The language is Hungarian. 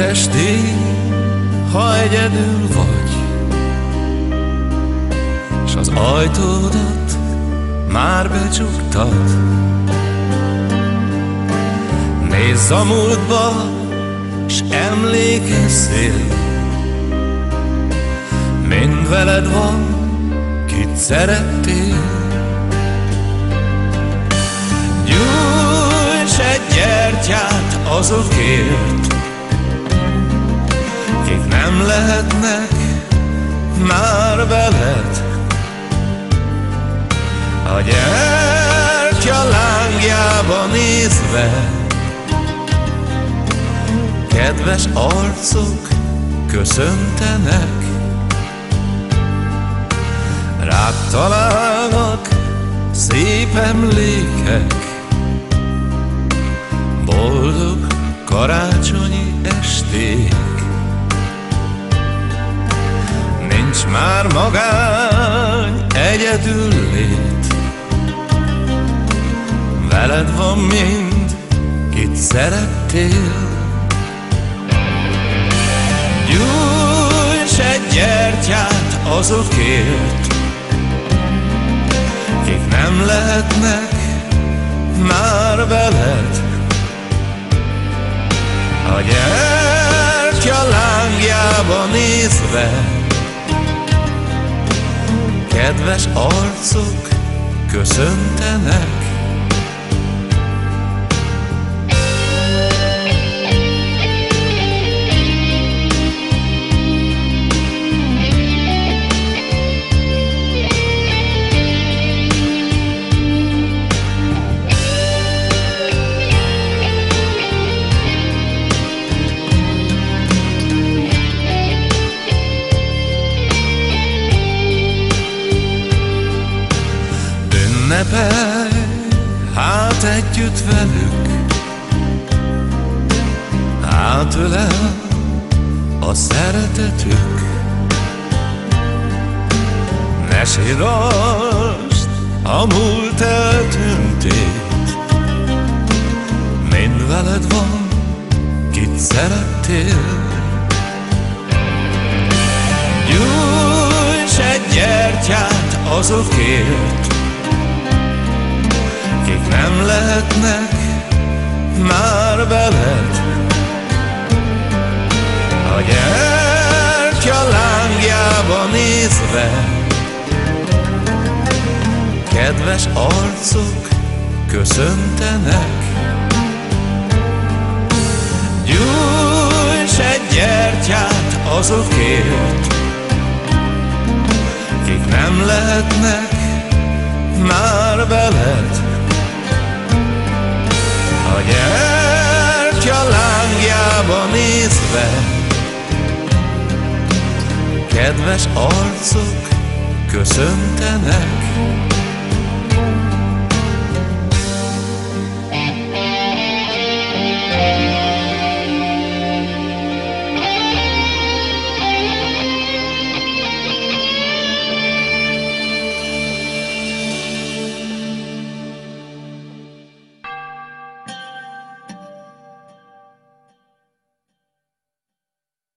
estén, ha egyedül vagy, s az ajtódat már becsuktat, nézz a múltba, s emlékezzél, mind veled van, kit szerettél. Gyújts egy gyertyát azokért, kik nem lehetnek már veled. A gyertya lángjába nézve, kedves arcok köszöntenek, rád találnak szép emlékek, boldog karácsonyi esték. Nincs már magány, egyedül lét, veled van mind, kit szerettél. Gyújts egy gyertyát azokért, kik nem lehetnek már veled. A gyertya lángjába nézve, kedves arcok köszöntenek. Ünnepelj hát együtt velük, átölel a szeretetük. Ne sírasd a múlt eltűntét, mind veled van, kit szerettél. Gyújts egy gyertyát azokért, kik nem lehetnek már veled. A gyertya lángjába nézve, kedves arcok köszöntenek. Gyújts egy gyertyát azokért, kik nem lehetnek már veled. A gyertya lángjába nézve, kedves arcok köszöntenek.